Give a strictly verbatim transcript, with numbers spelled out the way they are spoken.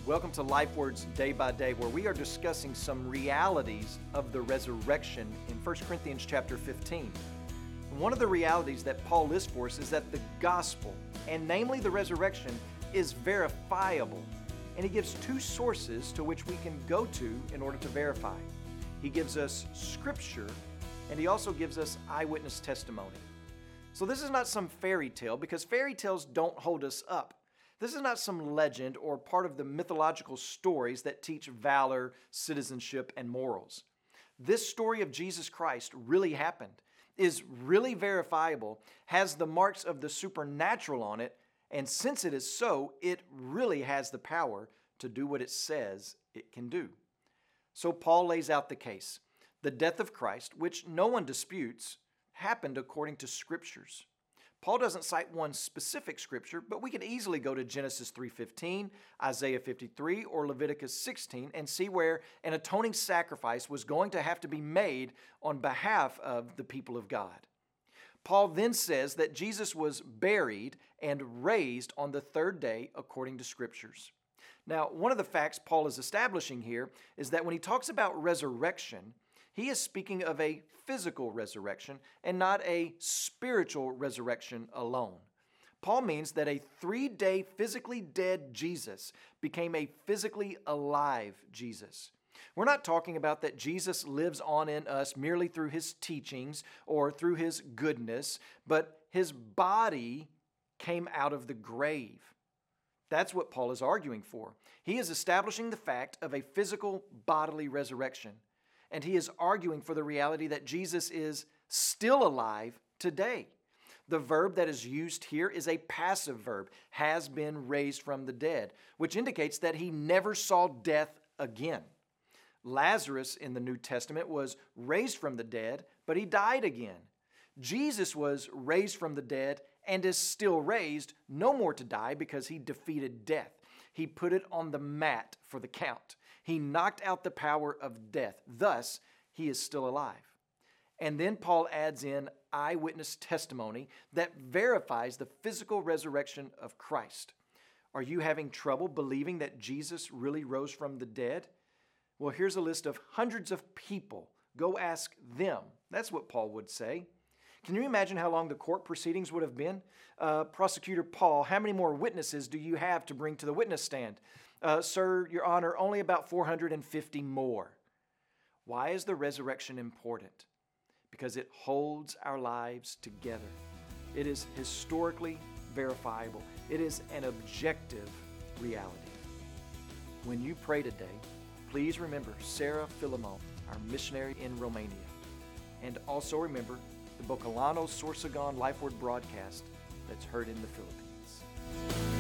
Welcome to LifeWords Day by Day, where we are discussing some realities of the resurrection in First Corinthians chapter fifteen. And one of the realities that Paul lists for us is that the gospel, and namely the resurrection, is verifiable. And he gives two sources to which we can go to in order to verify. He gives us scripture, and he also gives us eyewitness testimony. So this is not some fairy tale, because fairy tales don't hold us up. This is not some legend or part of the mythological stories that teach valor, citizenship, and morals. This story of Jesus Christ really happened, is really verifiable, has the marks of the supernatural on it, and since it is so, it really has the power to do what it says it can do. So Paul lays out the case. The death of Christ, which no one disputes, happened according to scriptures. Paul doesn't cite one specific scripture, but we could easily go to Genesis three fifteen, Isaiah fifty-three, or Leviticus sixteen and see where an atoning sacrifice was going to have to be made on behalf of the people of God. Paul then says that Jesus was buried and raised on the third day according to scriptures. Now, one of the facts Paul is establishing here is that when he talks about resurrection, he is speaking of a physical resurrection and not a spiritual resurrection alone. Paul means that a three-day physically dead Jesus became a physically alive Jesus. We're not talking about that Jesus lives on in us merely through his teachings or through his goodness, but his body came out of the grave. That's what Paul is arguing for. He is establishing the fact of a physical bodily resurrection. And he is arguing for the reality that Jesus is still alive today. The verb that is used here is a passive verb, has been raised from the dead, which indicates that he never saw death again. Lazarus in the New Testament was raised from the dead, but he died again. Jesus was raised from the dead and is still raised, no more to die because he defeated death. He put it on the mat for the count. He knocked out the power of death. Thus, he is still alive. And then Paul adds in eyewitness testimony that verifies the physical resurrection of Christ. Are you having trouble believing that Jesus really rose from the dead? Well, here's a list of hundreds of people. Go ask them. That's what Paul would say. Can you imagine how long the court proceedings would have been? Uh, Prosecutor Paul, how many more witnesses do you have to bring to the witness stand? Uh, Sir, Your Honor, only about four hundred fifty more. Why is the resurrection important? Because it holds our lives together. It is historically verifiable. It is an objective reality. When you pray today, please remember Sarah Philemon, our missionary in Romania. And also remember the Bocolanos Sorsogon LifeWord broadcast that's heard in the Philippines.